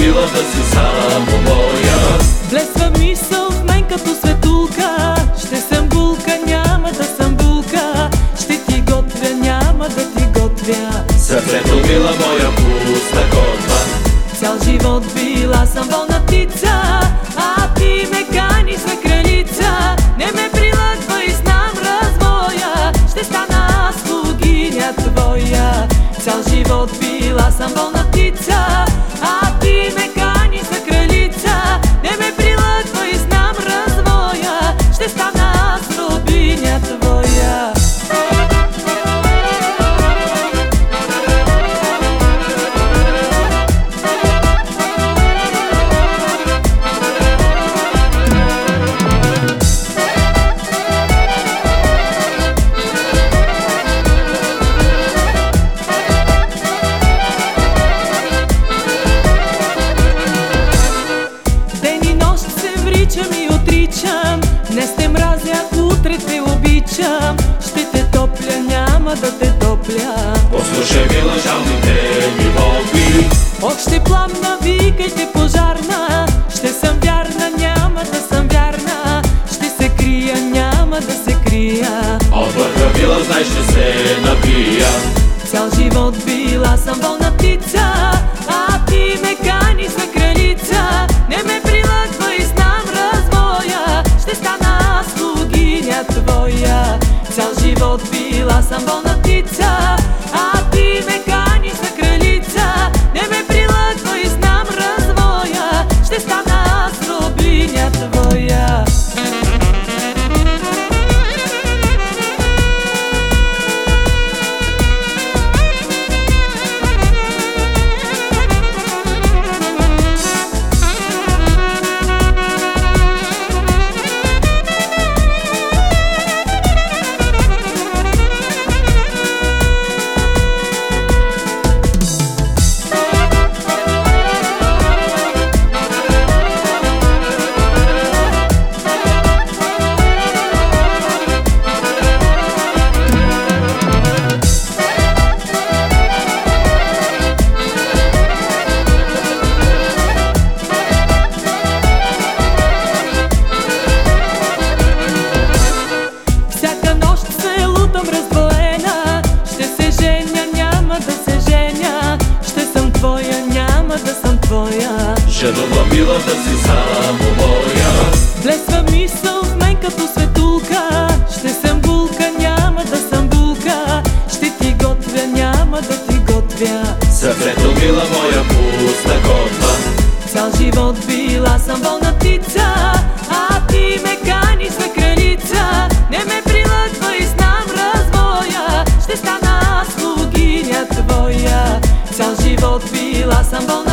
била да си само моя. Блесва мисъл в мен като светулка, ще съм булка, няма да съм булка, ще ти готвя, няма да ти готвя. Сърцето мила моя пуста котва, цял живот била съм волна птица, а ти ме каниш за кралица. Не ме прилъгва и знам развоя, ще стана слугиня твоя. Цял живот била съм волна птица, а ти ме каниш за кралица. Не ме прилъгва и знам развоя, ще стана слугиня твоя. И отричам, днес те мразя, утре те обичам. Ще те топля, няма да те топля. послушай мила жалните ми молби. Ох, ще пламна, викайте пожарна. Ще съм вярна, няма да съм вярна. Ще се крия, няма да се крия. От върха мила, знай, ще се напия. Цял живот била съм волна птица, а ти ме каниш за кралица. Не ме прилъгва и знам развоя, ще стана слугиня твоя. Цял живот била съм волна птица, а ти ме каниш за кралица. Не ме прилъгва и знам развоя, ще стана слугиня твоя. Жадува мила да си само моя. Блесва мисъл в мен като светулка, ще съм булка, няма да съм булка. Ще ти готвя, няма да ти готвя. Сърцето мила моя пуста котва, цял живот била съм волна птица, а ти ме каниш за кралица. Не ме прилъгва и знам развоя, ще стана слугиня твоя. Цял живот била съм волна